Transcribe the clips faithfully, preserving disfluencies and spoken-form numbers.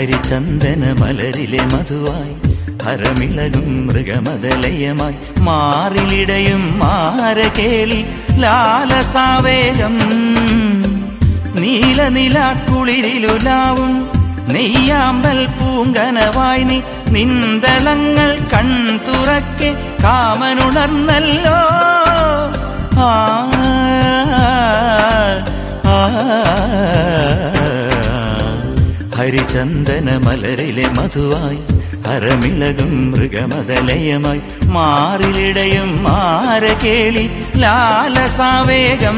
ഹരിചന്ദന മലരിലെ മധുവായി ഹരമിളകും മൃഗമദലയമായി മാറിലിടയും മാരകേളി ലാലസാവേഗം നീലനിലാക്കുളിരിലുലാവും നെയ്യാമ്പൽ പൂങ്കനവായി നീ നിന്തളങ്ങൾ കൺതുറക്കെ കാമനുണർന്നല്ലോ. ആ ഹരിചന്ദന മലരിലെ മധുവായി ഹരമിളകും മൃഗമദലയമായി മാറിലിടയും മാരകേളി ലാലസാവേഗം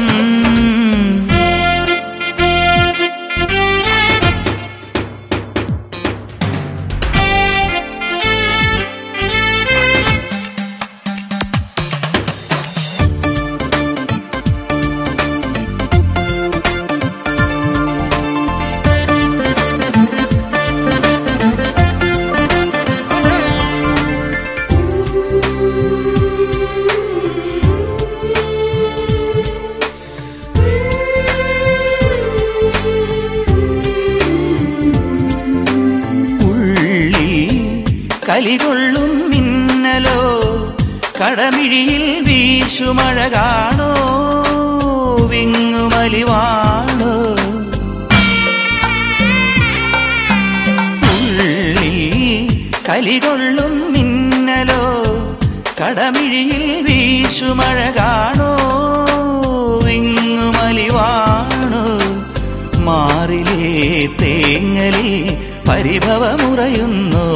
കലികൊള്ളും മിന്നലോ കടമിഴിയിൽ വീശുമഴ കാണോ വിങ്ങുമലിവാണോ ഉള്ളിൽ കലികൊള്ളും മിന്നലോ കടമിഴിയിൽ വീശുമഴ കാണോ വിങ്ങുമലിവാണോ മാറിലേ തേങ്ങലിൽ പരിഭവമുറയുന്നു.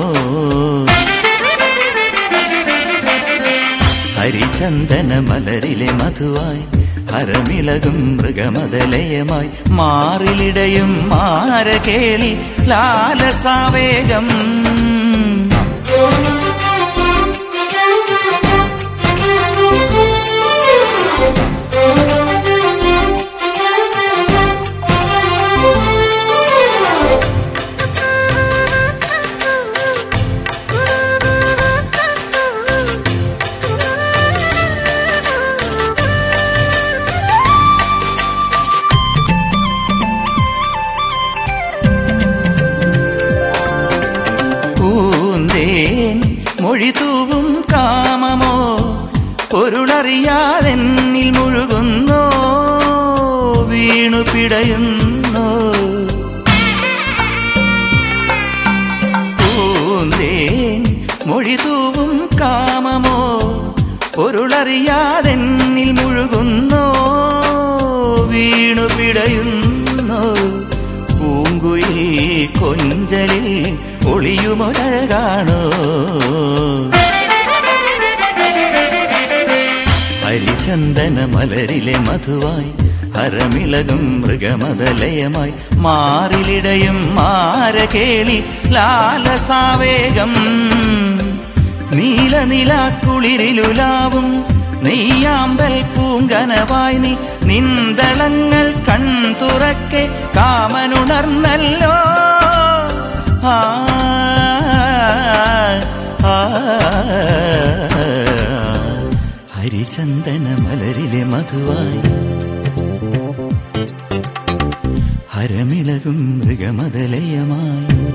ഹരിചന്ദന മലരിലെ മധുവായി ഹരമിളകും മൃഗമദലയമായി മാറിലിടയും മാരകേളി ലാലസാവേഗം മൊഴിതൂവും കാമമോ പൊരുളറിയാതെന്നിൽ മുഴുകുന്നോ വീണു പിടയുന്നോ പൂന്തേൻ മൊഴിതൂവും കാമമോ പൊരുളറിയാതെന്നിൽ മുഴുകുന്നോ വീണു പിടയുന്നോ പൂങ്കുയിൽ കൊഞ്ചലിൽ ഒളിയുമൊരഴകാണോ ഹരിചന്ദന മലരിലെ മധുവായി ഹരമിളകും മൃഗമദലയമായി മാറിലിടയും മാരകേളി ലാലസാവേഗം നീലനിലാക്കുളിരിലുലാവും നെയ്യാമ്പൽ പൂങ്കനവായി നീ നിന്തളങ്ങൾ കൺതുറക്കെ കാമനുണർന്നല്ലോ. ആ ഹരിചന്ദന മലരിലെ മധുവായി ഹരമിളകും മൃഗമദലയമായി